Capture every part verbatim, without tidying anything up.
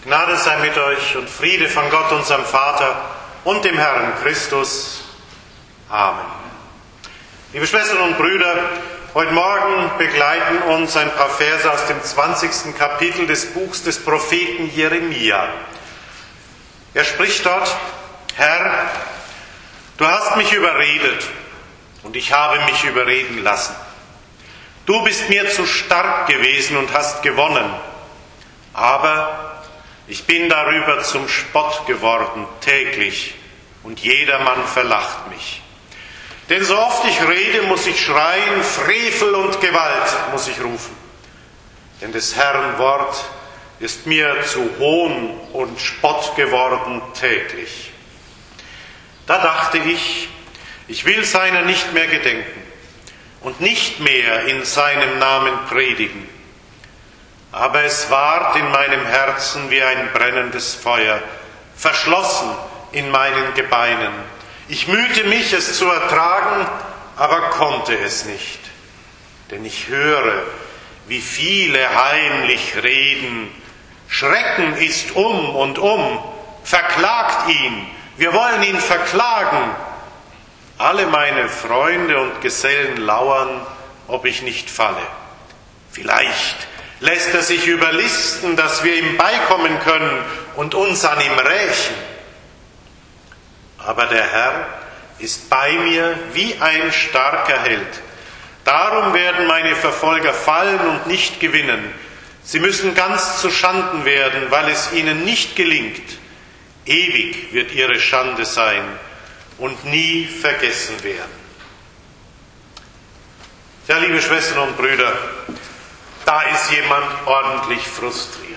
Gnade sei mit euch und Friede von Gott, unserem Vater und dem Herrn Christus. Amen. Liebe Schwestern und Brüder, heute Morgen begleiten uns ein paar Verse aus dem zwanzigsten Kapitel des Buchs des Propheten Jeremia. Er spricht dort: Herr, du hast mich überredet und ich habe mich überreden lassen. Du bist mir zu stark gewesen und hast gewonnen, aber ich bin darüber zum Spott geworden täglich und jedermann verlacht mich. Denn so oft ich rede, muss ich schreien, Frevel und Gewalt muss ich rufen. Denn des Herrn Wort ist mir zu Hohn und Spott geworden täglich. Da dachte ich, ich will seiner nicht mehr gedenken und nicht mehr in seinem Namen predigen. Aber es ward in meinem Herzen wie ein brennendes Feuer, verschlossen in meinen Gebeinen. Ich mühte mich, es zu ertragen, aber konnte es nicht. Denn ich höre, wie viele heimlich reden. Schrecken ist um und um, verklagt ihn, wir wollen ihn verklagen. Alle meine Freunde und Gesellen lauern, ob ich nicht falle. Vielleicht lässt er sich überlisten, dass wir ihm beikommen können und uns an ihm rächen. Aber der Herr ist bei mir wie ein starker Held. Darum werden meine Verfolger fallen und nicht gewinnen. Sie müssen ganz zu Schanden werden, weil es ihnen nicht gelingt. Ewig wird ihre Schande sein und nie vergessen werden. Ja, liebe Schwestern und Brüder, da ist jemand ordentlich frustriert.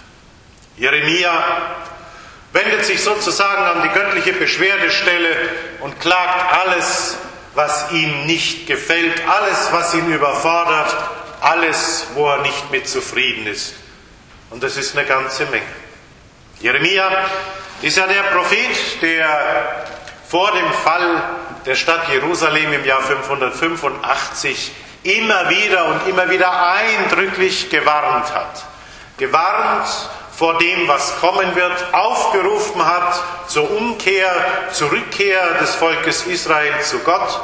Jeremia wendet sich sozusagen an die göttliche Beschwerdestelle und klagt alles, was ihm nicht gefällt, alles, was ihn überfordert, alles, wo er nicht mit zufrieden ist. Und das ist eine ganze Menge. Jeremia ist ja der Prophet, der vor dem Fall der Stadt Jerusalem im Jahr fünfhundertfünfundachtzig immer wieder und immer wieder eindrücklich gewarnt hat. Gewarnt vor dem, was kommen wird, aufgerufen hat zur Umkehr, zur Rückkehr des Volkes Israel zu Gott.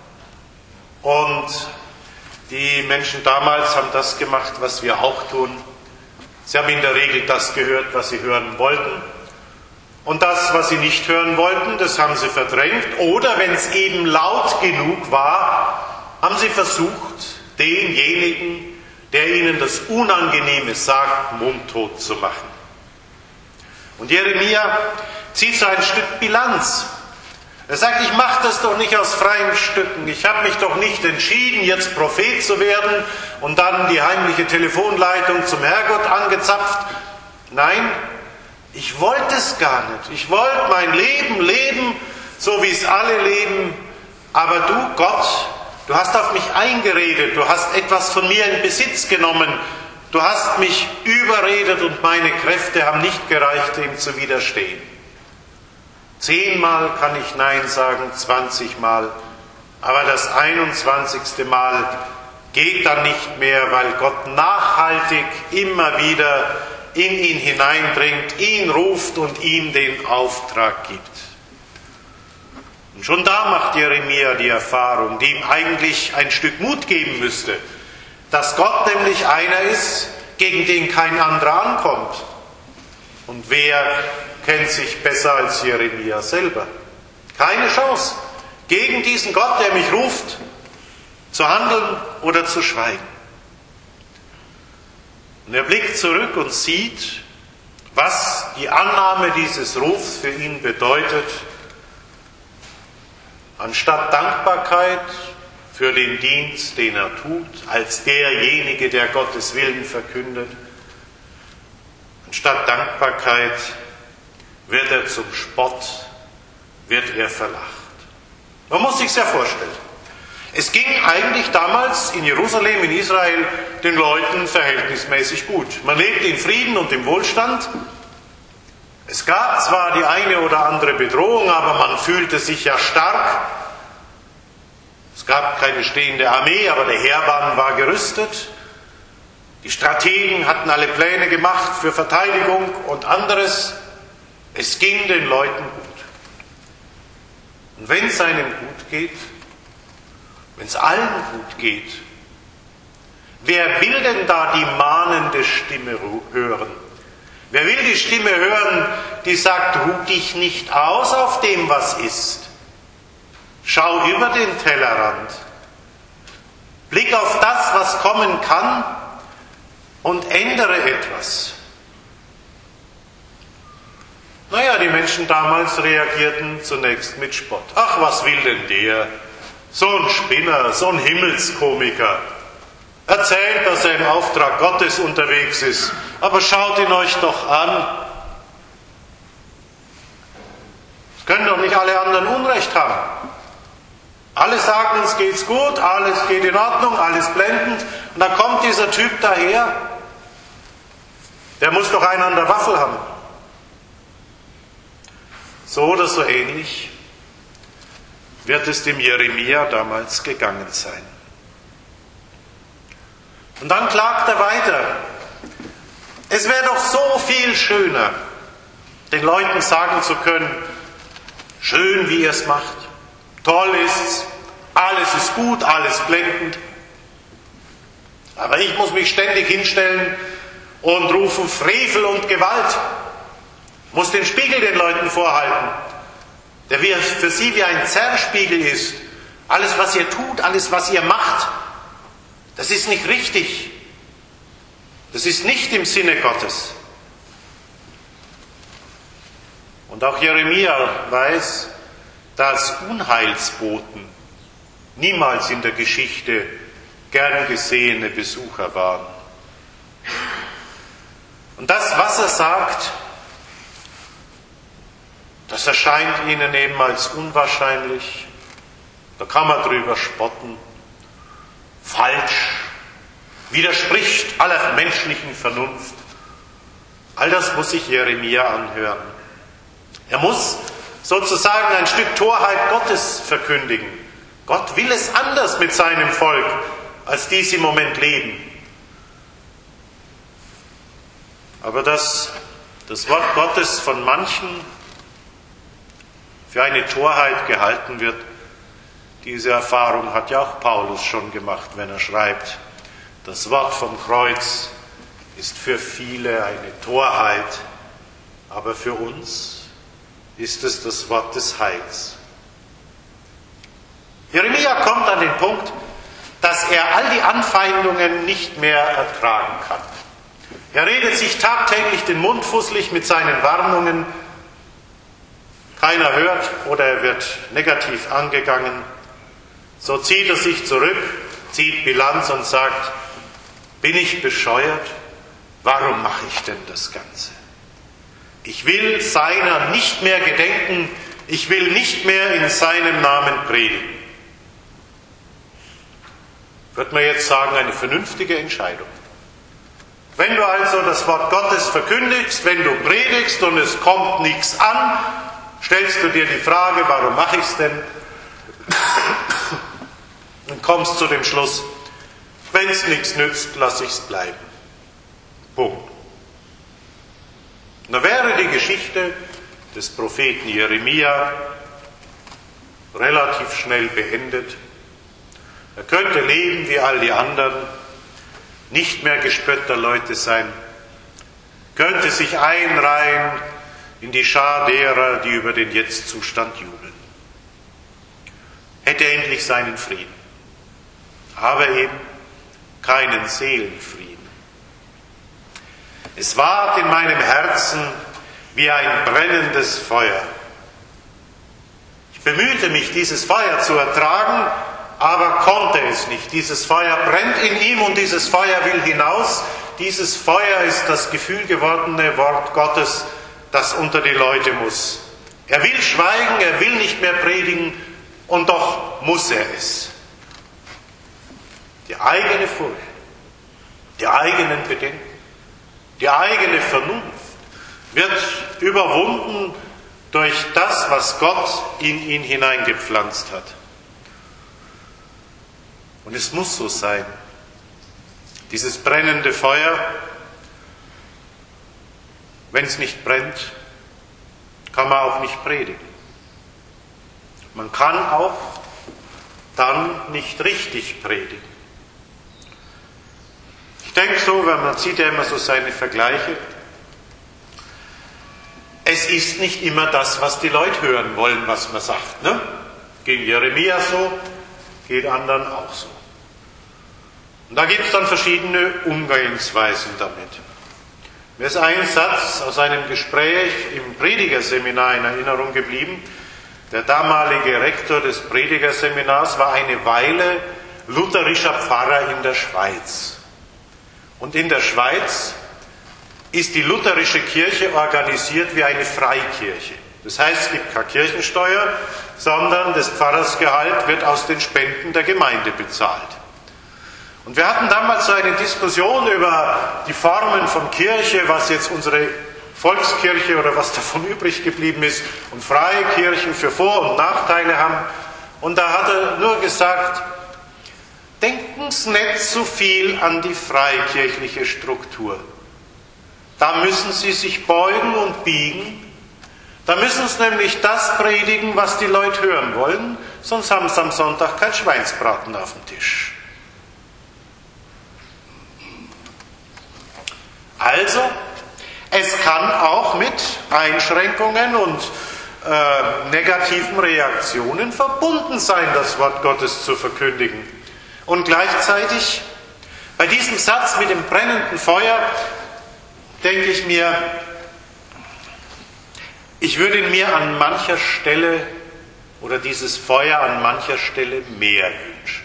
Und die Menschen damals haben das gemacht, was wir auch tun. Sie haben in der Regel das gehört, was sie hören wollten. Und das, was sie nicht hören wollten, das haben sie verdrängt. Oder wenn es eben laut genug war, haben sie versucht, denjenigen, der ihnen das Unangenehme sagt, mundtot zu machen. Und Jeremia zieht so ein Stück Bilanz. Er sagt, ich mache das doch nicht aus freien Stücken. Ich habe mich doch nicht entschieden, jetzt Prophet zu werden und dann die heimliche Telefonleitung zum Herrgott angezapft. Nein, ich wollte es gar nicht. Ich wollte mein Leben leben, so wie es alle leben. Aber du, Gott, du hast auf mich eingeredet, du hast etwas von mir in Besitz genommen, du hast mich überredet und meine Kräfte haben nicht gereicht, ihm zu widerstehen. Zehnmal kann ich Nein sagen, zwanzigmal, aber das einundzwanzigste Mal geht dann nicht mehr, weil Gott nachhaltig immer wieder in ihn hineindringt, ihn ruft und ihm den Auftrag gibt. Und schon da macht Jeremia die Erfahrung, die ihm eigentlich ein Stück Mut geben müsste, dass Gott nämlich einer ist, gegen den kein anderer ankommt. Und wer kennt sich besser als Jeremia selber? Keine Chance gegen diesen Gott, der mich ruft, zu handeln oder zu schweigen. Und er blickt zurück und sieht, was die Annahme dieses Rufs für ihn bedeutet. Anstatt Dankbarkeit für den Dienst, den er tut, als derjenige, der Gottes Willen verkündet, anstatt Dankbarkeit wird er zum Spott, wird er verlacht. Man muss sich's ja vorstellen. Es ging eigentlich damals in Jerusalem, in Israel, den Leuten verhältnismäßig gut. Man lebte in Frieden und im Wohlstand. Es gab zwar die eine oder andere Bedrohung, aber man fühlte sich ja stark. Es gab keine stehende Armee, aber der Heerbann war gerüstet. Die Strategen hatten alle Pläne gemacht für Verteidigung und anderes. Es ging den Leuten gut. Und wenn es einem gut geht, wenn es allen gut geht, wer will denn da die mahnende Stimme hören? Wer will die Stimme hören, die sagt, ruh dich nicht aus auf dem, was ist. Schau über den Tellerrand. Blick auf das, was kommen kann und ändere etwas. Naja, die Menschen damals reagierten zunächst mit Spott. Ach, was will denn der? So ein Spinner, so ein Himmelskomiker. Erzählt, dass er im Auftrag Gottes unterwegs ist. Aber schaut ihn euch doch an. Es können doch nicht alle anderen Unrecht haben. Alle sagen, uns geht's gut, alles geht in Ordnung, alles blendend. Und dann kommt dieser Typ daher. Der muss doch einen an der Waffel haben. So oder so ähnlich wird es dem Jeremia damals gegangen sein. Und dann klagt er weiter. Es wäre doch so viel schöner, den Leuten sagen zu können, schön, wie ihr es macht, toll ist's, alles ist gut, alles blendend. Aber ich muss mich ständig hinstellen und rufen Frevel und Gewalt. Muss den Spiegel den Leuten vorhalten, der für sie wie ein Zerrspiegel ist. Alles, was ihr tut, alles, was ihr macht, das ist nicht richtig. Das ist nicht im Sinne Gottes. Und auch Jeremia weiß, dass Unheilsboten niemals in der Geschichte gern gesehene Besucher waren. Und das, was er sagt, das erscheint ihnen eben als unwahrscheinlich. Da kann man drüber spotten. Falsch. Widerspricht aller menschlichen Vernunft. All das muss sich Jeremia anhören. Er muss sozusagen ein Stück Torheit Gottes verkündigen. Gott will es anders mit seinem Volk, als dies im Moment leben. Aber dass das Wort Gottes von manchen für eine Torheit gehalten wird, diese Erfahrung hat ja auch Paulus schon gemacht, wenn er schreibt, das Wort vom Kreuz ist für viele eine Torheit, aber für uns ist es das Wort des Heils. Jeremia kommt an den Punkt, dass er all die Anfeindungen nicht mehr ertragen kann. Er redet sich tagtäglich den Mund fusselig mit seinen Warnungen. Keiner hört oder er wird negativ angegangen. So zieht er sich zurück, zieht Bilanz und sagt, bin ich bescheuert? Warum mache ich denn das Ganze? Ich will seiner nicht mehr gedenken, ich will nicht mehr in seinem Namen predigen. Wird man jetzt sagen, eine vernünftige Entscheidung. Wenn du also das Wort Gottes verkündigst, wenn du predigst und es kommt nichts an, stellst du dir die Frage, warum mache ich es denn? Und kommst zu dem Schluss, wenn es nichts nützt, lasse ich es bleiben. Punkt. Da wäre die Geschichte des Propheten Jeremia relativ schnell beendet. Er könnte leben wie all die anderen, nicht mehr gespötter Leute sein, könnte sich einreihen in die Schar derer, die über den Jetzt-Zustand jubeln. Hätte endlich seinen Frieden, aber eben keinen Seelenfrieden. Es ward in meinem Herzen wie ein brennendes Feuer. Ich bemühte mich, dieses Feuer zu ertragen, aber konnte es nicht. Dieses Feuer brennt in ihm und dieses Feuer will hinaus. Dieses Feuer ist das gefühlgewordene Wort Gottes, das unter die Leute muss. Er will schweigen, er will nicht mehr predigen und doch muss er es. Die eigene Furcht, die eigenen Bedenken, die eigene Vernunft wird überwunden durch das, was Gott in ihn hineingepflanzt hat. Und es muss so sein. Dieses brennende Feuer, wenn es nicht brennt, kann man auch nicht predigen. Man kann auch dann nicht richtig predigen. Ich denke so, weil man sieht ja immer so seine Vergleiche, es ist nicht immer das, was die Leute hören wollen, was man sagt. Ne? Ging Jeremia so, geht anderen auch so. Und da gibt es dann verschiedene Umgehensweisen damit. Mir ist ein Satz aus einem Gespräch im Predigerseminar in Erinnerung geblieben. Der damalige Rektor des Predigerseminars war eine Weile lutherischer Pfarrer in der Schweiz. Und in der Schweiz ist die lutherische Kirche organisiert wie eine Freikirche. Das heißt, es gibt keine Kirchensteuer, sondern das Pfarrersgehalt wird aus den Spenden der Gemeinde bezahlt. Und wir hatten damals so eine Diskussion über die Formen von Kirche, was jetzt unsere Volkskirche oder was davon übrig geblieben ist und freie Kirchen für Vor- und Nachteile haben. Und da hat er nur gesagt, denken Sie nicht so viel an die freikirchliche Struktur. Da müssen Sie sich beugen und biegen. Da müssen Sie nämlich das predigen, was die Leute hören wollen, sonst haben Sie am Sonntag kein Schweinsbraten auf dem Tisch. Also, es kann auch mit Einschränkungen und äh, negativen Reaktionen verbunden sein, das Wort Gottes zu verkündigen. Und gleichzeitig, bei diesem Satz mit dem brennenden Feuer, denke ich mir, ich würde mir an mancher Stelle oder dieses Feuer an mancher Stelle mehr wünschen.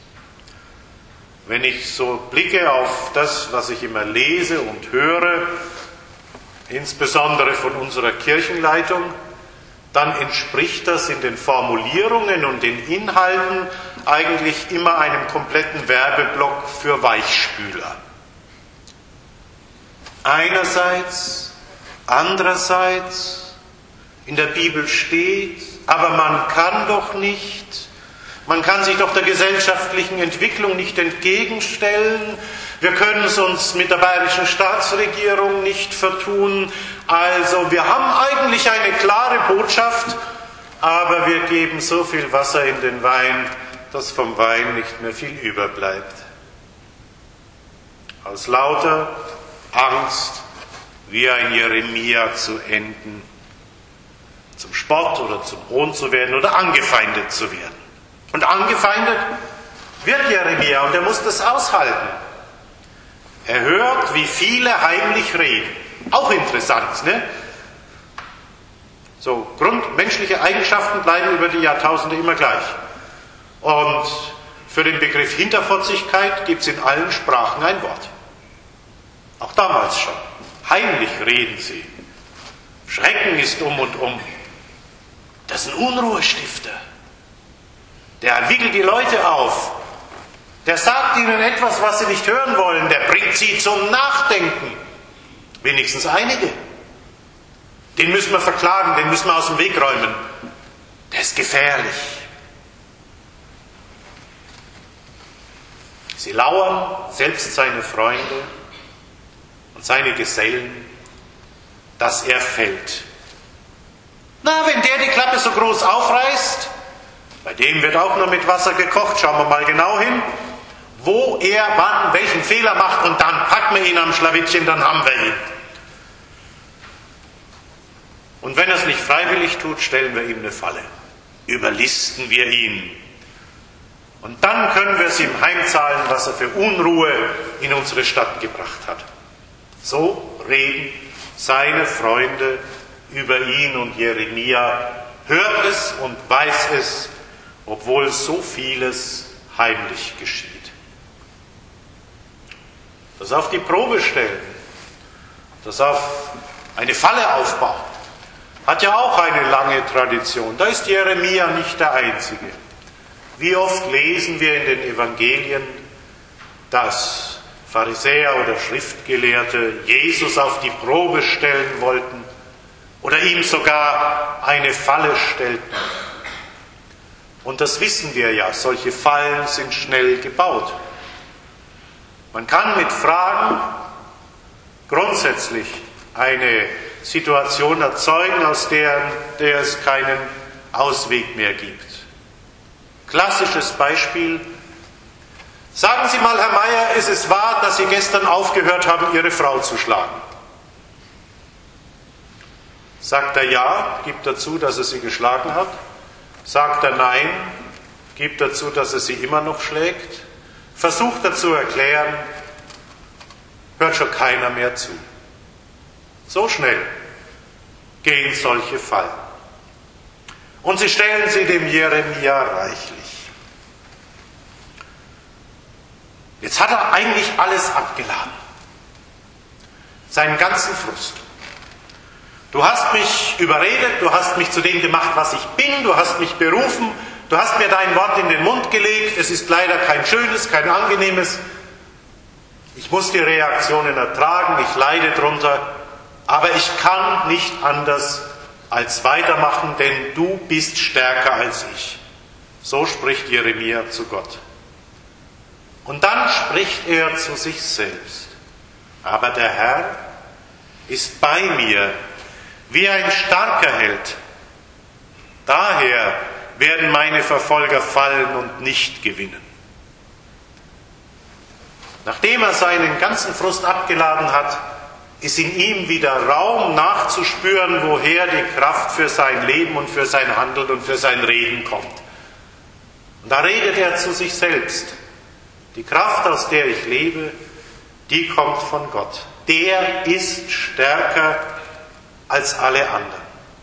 Wenn ich so blicke auf das, was ich immer lese und höre, insbesondere von unserer Kirchenleitung, dann entspricht das in den Formulierungen und den Inhalten eigentlich immer einem kompletten Werbeblock für Weichspüler. Einerseits, andererseits, in der Bibel steht, aber man kann doch nicht, man kann sich doch der gesellschaftlichen Entwicklung nicht entgegenstellen, wir können es uns mit der bayerischen Staatsregierung nicht vertun, also wir haben eigentlich eine klare Botschaft, aber wir geben so viel Wasser in den Wein, dass vom Wein nicht mehr viel überbleibt. Aus lauter Angst, wie ein Jeremia zu enden, zum Spott oder zum Hohn zu werden oder angefeindet zu werden. Und angefeindet wird Jeremia und er muss das aushalten. Er hört, wie viele heimlich reden. Auch interessant, ne? So, grundmenschliche Eigenschaften bleiben über die Jahrtausende immer gleich. Und für den Begriff Hinterfotzigkeit gibt es in allen Sprachen ein Wort. Auch damals schon. Heimlich reden sie. Schrecken ist um und um. Das ist ein Unruhestifter. Der wickelt die Leute auf. Der sagt ihnen etwas, was sie nicht hören wollen. Der bringt sie zum Nachdenken. Wenigstens einige. Den müssen wir verklagen, den müssen wir aus dem Weg räumen. Der ist gefährlich. Sie lauern, selbst seine Freunde und seine Gesellen, dass er fällt. Na, wenn der die Klappe so groß aufreißt, bei dem wird auch nur mit Wasser gekocht, schauen wir mal genau hin, wo er wann welchen Fehler macht und dann packen wir ihn am Schlawittchen, dann haben wir ihn. Und wenn er es nicht freiwillig tut, stellen wir ihm eine Falle. Überlisten wir ihn. Und dann können wir es ihm heimzahlen, was er für Unruhe in unsere Stadt gebracht hat. So reden seine Freunde über ihn und Jeremia, hört es und weiß es, obwohl so vieles heimlich geschieht. Das auf die Probe stellen, das auf eine Falle aufbauen, hat ja auch eine lange Tradition. Da ist Jeremia nicht der Einzige. Wie oft lesen wir in den Evangelien, dass Pharisäer oder Schriftgelehrte Jesus auf die Probe stellen wollten oder ihm sogar eine Falle stellten. Und das wissen wir ja, solche Fallen sind schnell gebaut. Man kann mit Fragen grundsätzlich eine Situation erzeugen, aus der, der es keinen Ausweg mehr gibt. Klassisches Beispiel. Sagen Sie mal, Herr Meier, ist es wahr, dass Sie gestern aufgehört haben, Ihre Frau zu schlagen? Sagt er ja, gibt dazu, dass er sie geschlagen hat. Sagt er nein, gibt dazu, dass er sie immer noch schlägt. Versucht er zu erklären, hört schon keiner mehr zu. So schnell gehen solche Fallen. Und sie stellen sie dem Jeremia reichlich. Jetzt hat er eigentlich alles abgeladen. Seinen ganzen Frust. Du hast mich überredet, du hast mich zu dem gemacht, was ich bin, du hast mich berufen, du hast mir dein Wort in den Mund gelegt, es ist leider kein schönes, kein angenehmes. Ich muss die Reaktionen ertragen, ich leide drunter, aber ich kann nicht anders als weitermachen, denn du bist stärker als ich. So spricht Jeremia zu Gott. Und dann spricht er zu sich selbst. Aber der Herr ist bei mir, wie ein starker Held. Daher werden meine Verfolger fallen und nicht gewinnen. Nachdem er seinen ganzen Frust abgeladen hat, ist in ihm wieder Raum nachzuspüren, woher die Kraft für sein Leben und für sein Handeln und für sein Reden kommt. Und da redet er zu sich selbst. Die Kraft, aus der ich lebe, die kommt von Gott. Der ist stärker als alle anderen.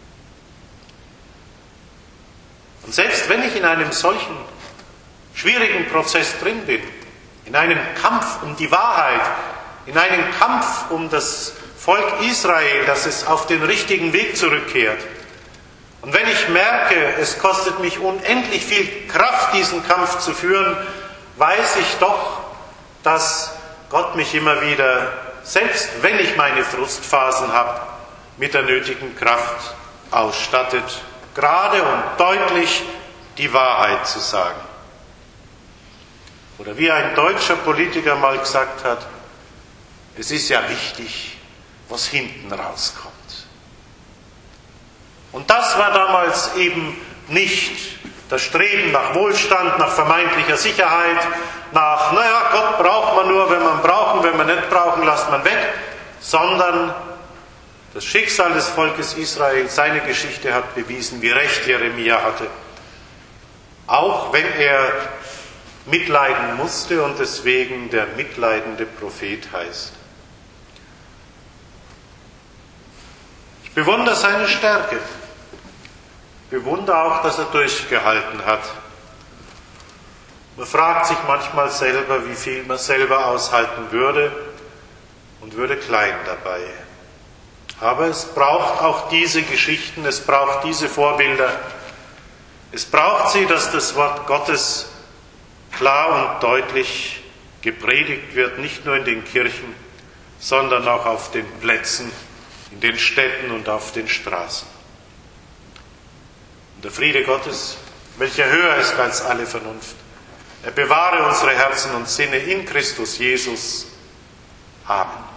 Und selbst wenn ich in einem solchen schwierigen Prozess drin bin, in einem Kampf um die Wahrheit, in einem Kampf um das Volk Israel, dass es auf den richtigen Weg zurückkehrt, und wenn ich merke, es kostet mich unendlich viel Kraft, diesen Kampf zu führen, weiß ich doch, dass Gott mich immer wieder, selbst wenn ich meine Frustphasen habe, mit der nötigen Kraft ausstattet, gerade und deutlich die Wahrheit zu sagen. Oder wie ein deutscher Politiker mal gesagt hat, es ist ja wichtig, was hinten rauskommt. Und das war damals eben nicht das Streben nach Wohlstand, nach vermeintlicher Sicherheit, nach, naja, Gott braucht man nur, wenn man brauchen, wenn man nicht brauchen, lasst man weg, sondern das Schicksal des Volkes Israel, seine Geschichte hat bewiesen, wie recht Jeremia hatte. Auch wenn er mitleiden musste und deswegen der mitleidende Prophet heißt. Ich bewundere seine Stärke. Ich bewundere auch, dass er durchgehalten hat. Man fragt sich manchmal selber, wie viel man selber aushalten würde und würde klein dabei. Aber es braucht auch diese Geschichten, es braucht diese Vorbilder. Es braucht sie, dass das Wort Gottes klar und deutlich gepredigt wird, nicht nur in den Kirchen, sondern auch auf den Plätzen, in den Städten und auf den Straßen. Und der Friede Gottes, welcher höher ist als alle Vernunft, er bewahre unsere Herzen und Sinne in Christus Jesus. Amen.